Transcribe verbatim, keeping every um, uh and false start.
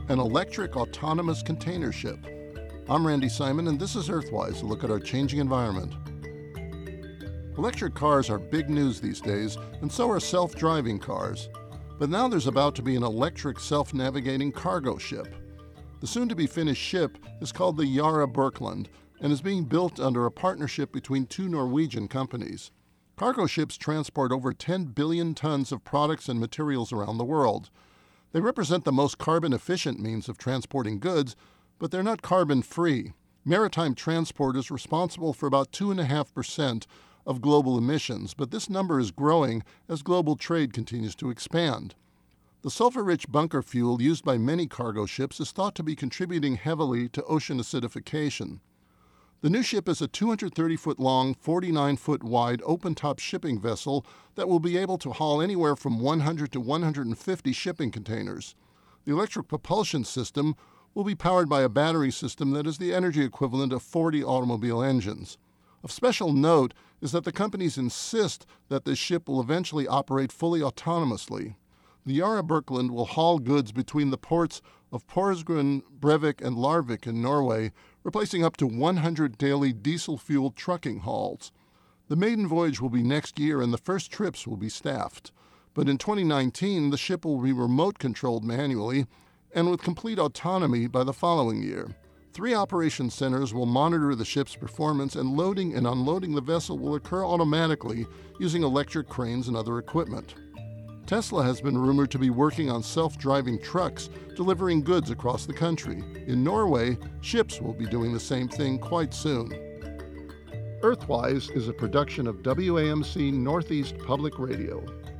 an electric autonomous container ship. I'm Randy Simon, and this is Earthwise, a look at our changing environment. Electric cars are big news these days, and so are self-driving cars. But now there's about to be an electric self-navigating cargo ship. The soon-to-be-finished ship is called the Yara Birkeland and is being built under a partnership between two Norwegian companies. Cargo ships transport over ten billion tons of products and materials around the world. They represent the most carbon-efficient means of transporting goods, but they're not carbon-free. Maritime transport is responsible for about two point five percent of global emissions, but this number is growing as global trade continues to expand. The sulfur-rich bunker fuel used by many cargo ships is thought to be contributing heavily to ocean acidification. The new ship is a two hundred thirty foot long, forty-nine foot wide, open-top shipping vessel that will be able to haul anywhere from one hundred to one hundred fifty shipping containers. The electric propulsion system will be powered by a battery system that is the energy equivalent of forty automobile engines. Of special note is that the companies insist that this ship will eventually operate fully autonomously. The Yara Birkeland will haul goods between the ports of Porsgrunn, Brevik, and Larvik in Norway, replacing up to one hundred daily diesel-fueled trucking hauls. The maiden voyage will be next year, and the first trips will be staffed. But in twenty nineteen, the ship will be remote-controlled manually and with complete autonomy by the following year. Three operation centers will monitor the ship's performance, and loading and unloading the vessel will occur automatically using electric cranes and other equipment. Tesla has been rumored to be working on self-driving trucks delivering goods across the country. In Norway, ships will be doing the same thing quite soon. Earthwise is a production of W A M C Northeast Public Radio.